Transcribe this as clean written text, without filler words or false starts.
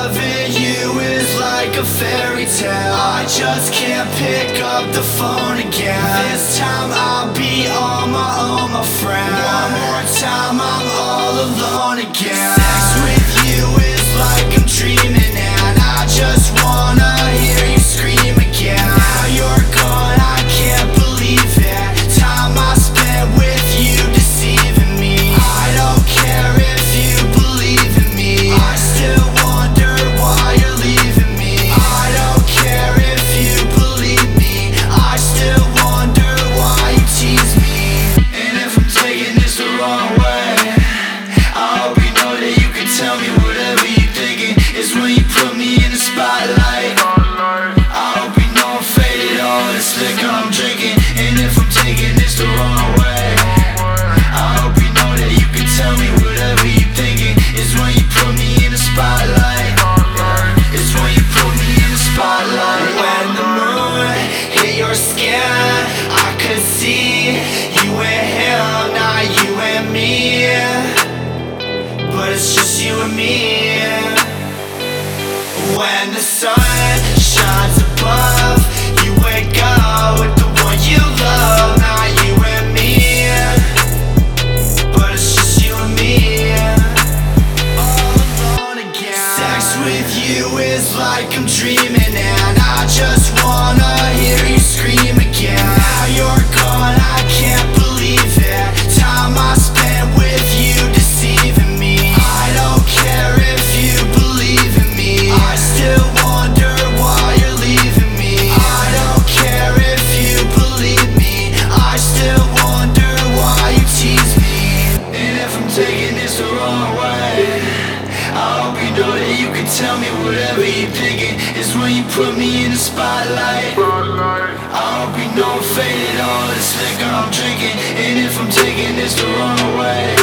loving you is like a fairy tale. I just can't pick up the phone again. This time I'll be on my own, my friend. One more time I'm all alone again. Sex with you is like I'm dreaming, and I just wanna hear you scream again. Now you're gone, I can't believe it. Time I spent with you deceiving me. I don't care if you believe in me. I still wonder why you're leaving me. I don't care if you believe me. I still wonder why you tease me. And if I'm taking this the wrong way, I hope you know that you can tell me whatever you're thinking. It's when you put me in the spotlight. I hope you know I'm faded, all this liquor I'm drinking. And if I'm taking this the wrong way, I hope you know that you can tell me whatever you're thinking. It's when you put me in the spotlight. It's when you put me in the spotlight. When the moon hit your skin, I could see you and him, not you and me. But it's just you and me. When the sun shines above, you wake up with the one you love, not you and me. But it's just you and me, all alone again. Sex with you is like I'm dreaming, and I just wanna hear you scream again. Now you're gone, I can't believe it. Time I spent with you deceiving me. I don't care if you believe in me. I still wonder why you're leaving me. I don't care if you believe me. I still wonder why you tease me. And if I'm taking this the wrong way, I hope you know that you can tell me whatever you're thinking. It's when you put me in the spotlight. I hope you know I'm faded, all this liquor I'm drinking. And if I'm taking this the wrong way,